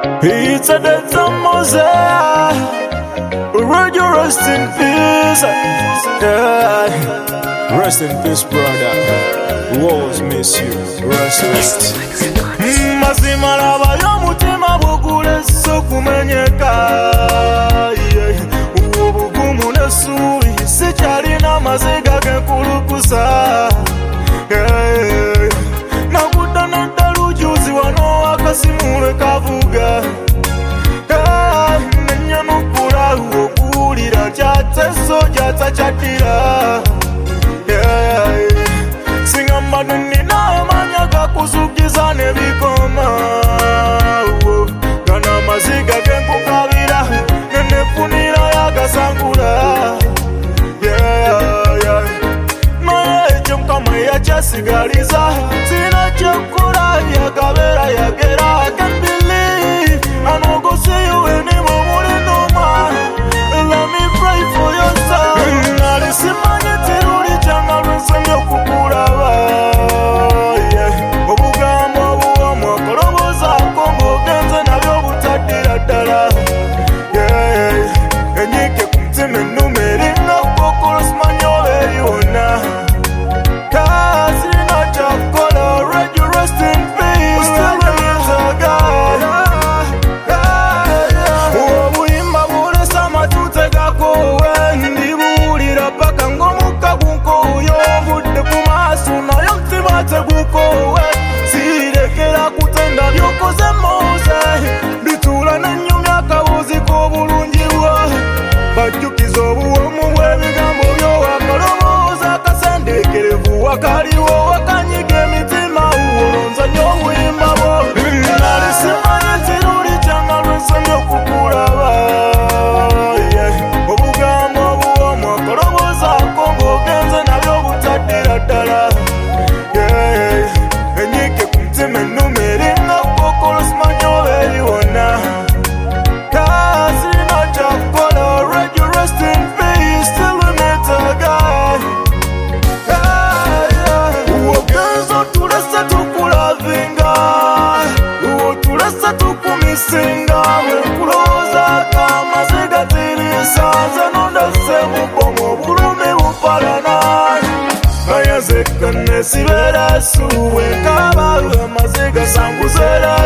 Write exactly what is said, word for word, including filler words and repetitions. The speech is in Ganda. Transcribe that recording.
It's a death of Mosaic. Would you rest in peace? Yeah. Rest in peace, brother. We always miss you. Rest, rest. Mazima lava y'omutima bugule sokumenyeka. Ubugumu n'essuubi sikyalina maziga genkulukusa. Nakudda n'eddala ujuzi wano akasimule kavuga. Nenyanukula okuwulira kyateso kyatakyatira. Singamba nina amanya gakuzukiza nebikoma. Gana amaziga genkukabira nenefunira yagasangula. Naye ekyo Mukama yakyasigaliza sina kyokukola yakabeera yagera. I can't believe I no go see you anymore mulinoma. Let me pray for your son. Nali simanyi tiruli kyanga lwensemye okukulaba. Obugambo obuwamu akolobozaako ng'ogenze nabyo obutaddira ddala. Enyiike ku mutima ennuma eringa kkokolo simanyi oba eri wonna. Sirina kyakukola, alright, you rest in peace. Still a God. Obuyimba bulesa amatu tegakoowe. Ndibuwulira paka ng'omukka gunkooye. Obudde ku maaso naye omutima tegukoowe. Sirekera kutenda by'okoze Mose. Bituula n'ennyumya akabuuzi k'obulungi bwo. Bajjukiza obuwomu bw'ebigambo by'owakalobooza akasendeekerevu wakaliwo wakanyiga emitima olonzanya obuyimba bwo. Nali simanyi tiruli kyanga lwensemye okukulaba. Obugambo obuwomu akolobozaako ng'ogenze nabyo obutaddira ddala. Enyiike ku mutima ennuma eringa kkokolo simanyi oba eri wonna. Sirina kyakukola, alright, you rest in peace. Still we met a guy. Ogenza otulese tukulavinga, otulese tukumisinga. Wenkuloozaako amaziga tirisa, nze nondese mubomu obulumi bupalana. Naye nze kenne sibeera suwe nkaba amaziga sanguzera.